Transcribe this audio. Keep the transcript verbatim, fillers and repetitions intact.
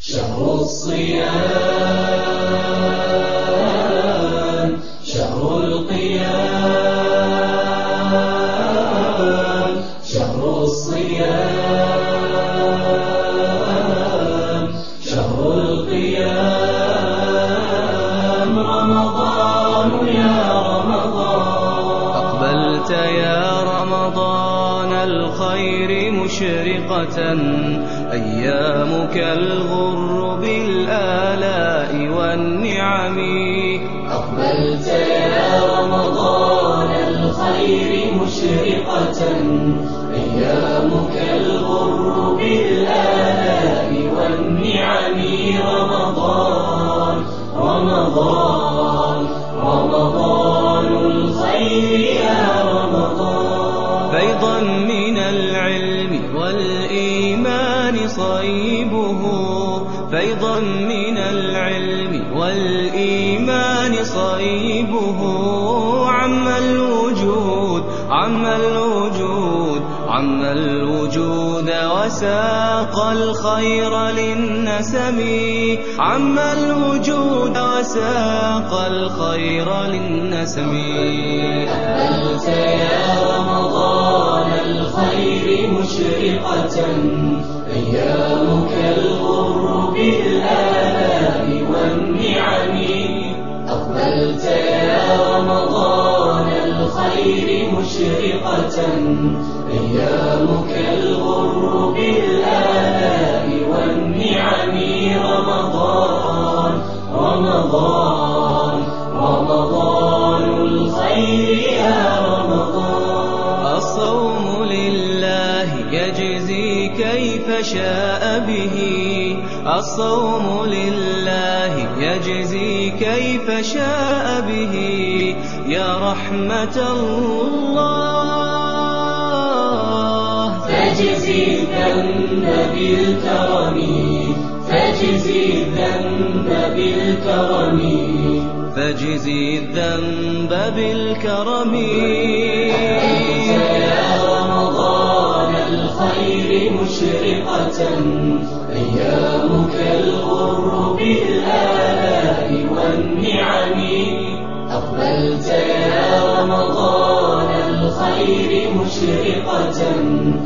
شهر الصيام شهر القيام شهر الصيام شهر القيام رمضان يا رمضان أقبلت يا رمضان الخير مشرقة أيامك الغر بالآلاء والنعم أقبلت يا رمضان الخير مشرقة أيامك الغر بالآلاء والنعم رمضان رمضان رمضان الخير يا رمضان فيضا من العلم والإيمان صيبه فيضا من العلم والإيمان صيبه عم الوجود عم الوجود عم الوجود وساق الخير للنسم عم الوجود وساق الخير للنسم أقبلت يا رمضان الخير مشرقة أيامك الغر بالآلاء والنعم أقبلت يا رمضان الخير مشرقة أيامك الغر بالآلاء والنعم رمضان رمضان رمضان الخير يا رمضان الصوم لله يجزي كيف شاء به الصوم لله يجزي كيف شاء به يا رحمة الله فاجزي الذنب بالكرم فاجزي الذنب بالكرم فاجزي الذنب بالكرم يا رمضان الخير مشرقة أيامك الغر بالآلاء والنعم أقبلت يا رمضان الخير مشرقة